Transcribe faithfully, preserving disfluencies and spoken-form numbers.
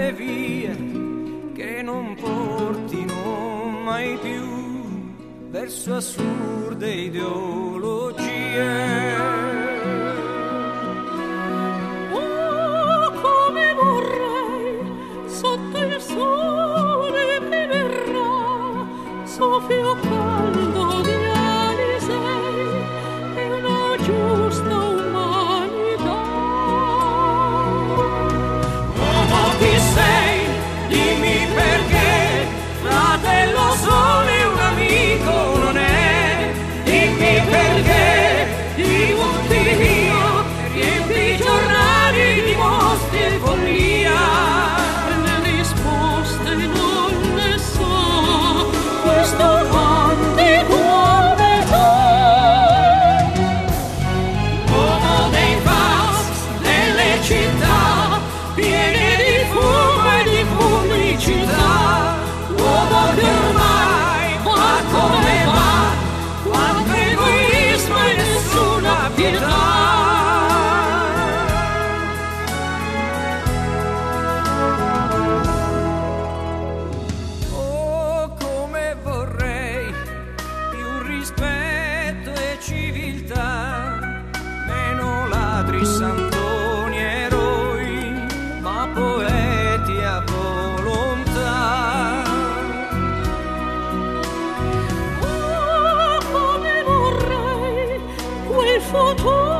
quelle vie che non portino mai più verso assurde ideologie. Oh, come vorrei sotto il sole che verrà, soffio caldo di Alisei e una giusta umanità. Uomo chi sei? Dimmi perché, fratello sole un amico non è. Dimmi perché ti butti via, riempi i giornali di mostri e follia. Le risposte non le so, questo antico metà. Uomo dei fax, delle città piene di fumo e di pubblicità. Uomo che ormai va come va, quanto egoismo e nessuna pietà. Oh, come vorrei più rispetto e civiltà, meno ladri, santoni, eroi, ma poeti a volontà. Oh, come vorrei quel futuro